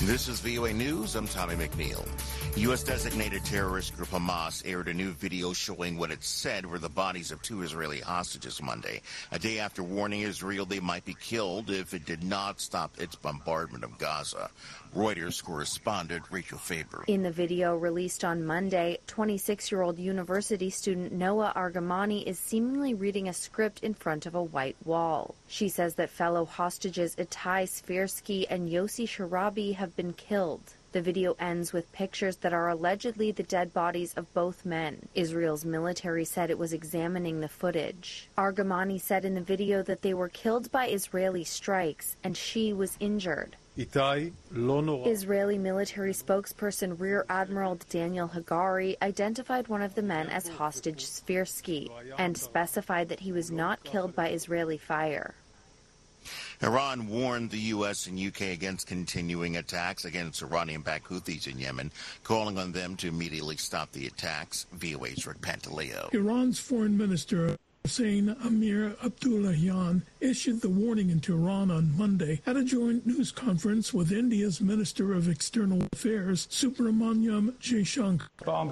This is VOA News. I'm Tommy McNeil. U.S.-designated terrorist group Hamas aired a new video showing what it said were the bodies of 2 Israeli hostages Monday, a day after warning Israel they might be killed if it did not stop its bombardment of Gaza. Reuters correspondent Rachel Faber. In the video released on Monday, 26-year-old university student Noah Argamani is seemingly reading a script in front of a white wall. She says that fellow hostages Itai Svirsky and Yossi Sharabi have been killed. The video ends with pictures that are allegedly the dead bodies of both men. Israel's military said it was examining the footage. Argamani said in the video that they were killed by Israeli strikes and she was injured. Israeli military spokesperson Rear Admiral Daniel Hagari identified one of the men as hostage Svirsky and specified that he was not killed by Israeli fire. Iran warned the U.S. and U.K. against continuing attacks against Iranian-backed Houthis in Yemen, calling on them to immediately stop the attacks. VOA's Rick Pantaleo. Iran's foreign minister Hossein Amir Abdullahian issued the warning in Tehran on Monday at a joint news conference with India's Minister of External Affairs, Subramanyam Jaishankar.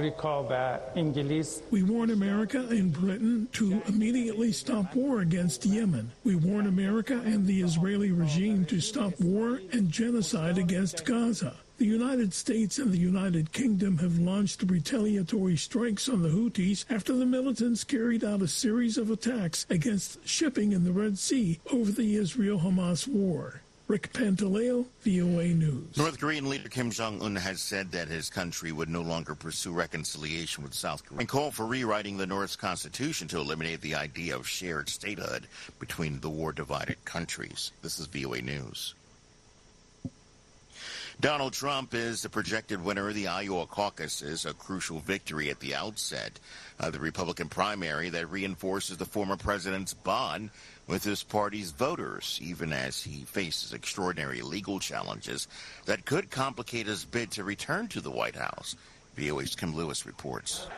We warn America and Britain to immediately stop war against Yemen. We warn America and the Israeli regime to stop war and genocide against Gaza. The United States and the United Kingdom have launched retaliatory strikes on the Houthis after the militants carried out a series of attacks against shipping in the Red Sea over the Israel-Hamas war. Rick Pantaleo, VOA News. North Korean leader Kim Jong-un has said that his country would no longer pursue reconciliation with South Korea and called for rewriting the North's constitution to eliminate the idea of shared statehood between the war-divided countries. This is VOA News. Donald Trump is the projected winner of the Iowa caucuses, a crucial victory at the outset of the Republican primary that reinforces the former president's bond with his party's voters, even as he faces extraordinary legal challenges that could complicate his bid to return to the White House. VOA's Kim Lewis reports.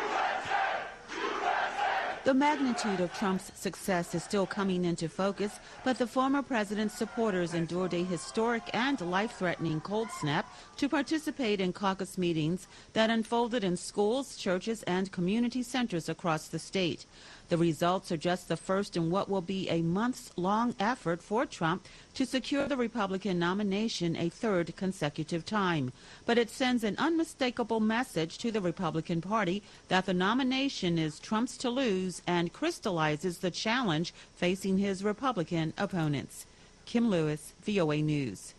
The magnitude of Trump's success is still coming into focus, but the former president's supporters endured a historic and life-threatening cold snap to participate in caucus meetings that unfolded in schools, churches, and community centers across the state. The results are just the first in what will be a months-long effort for Trump to secure the Republican nomination a third consecutive time. But it sends an unmistakable message to the Republican Party that the nomination is Trump's to lose and crystallizes the challenge facing his Republican opponents. Kim Lewis, VOA News.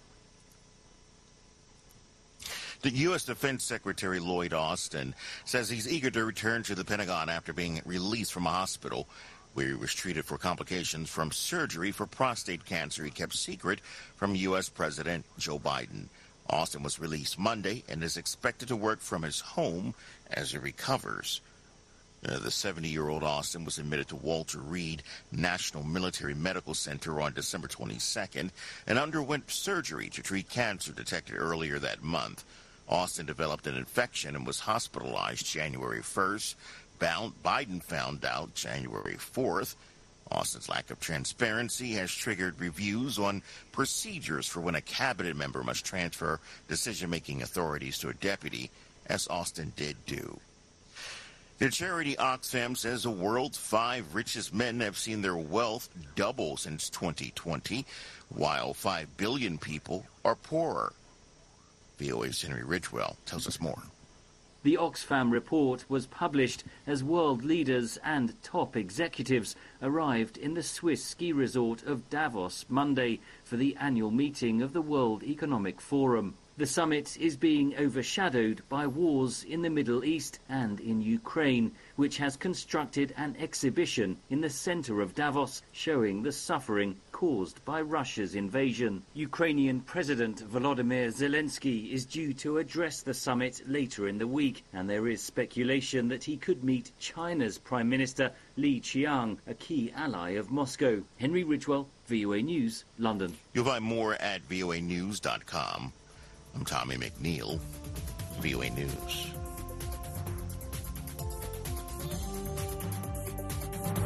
The U.S. Defense Secretary Lloyd Austin says he's eager to return to the Pentagon after being released from a hospital where he was treated for complications from surgery for prostate cancer he kept secret from U.S. President Joe Biden. Austin was released Monday and is expected to work from his home as he recovers. The 70-year-old Austin was admitted to Walter Reed National Military Medical Center on December 22nd and underwent surgery to treat cancer detected earlier that month. Austin developed an infection and was hospitalized January 1st. Biden found out January 4th. Austin's lack of transparency has triggered reviews on procedures for when a cabinet member must transfer decision-making authorities to a deputy, as Austin did do. The charity Oxfam says the world's 5 richest men have seen their wealth double since 2020, while 5 billion people are poorer. VOA's Henry Ridgewell tells us more. The Oxfam report was published as world leaders and top executives arrived in the Swiss ski resort of Davos Monday for the annual meeting of the World Economic Forum. The summit is being overshadowed by wars in the Middle East and in Ukraine, which has constructed an exhibition in the center of Davos showing the suffering caused by Russia's invasion. Ukrainian President Volodymyr Zelensky is due to address the summit later in the week, and there is speculation that he could meet China's Prime Minister Li Qiang, a key ally of Moscow. Henry Ridgewell, VOA News, London. You'll find more at voanews.com. I'm Tommy McNeil, VOA News.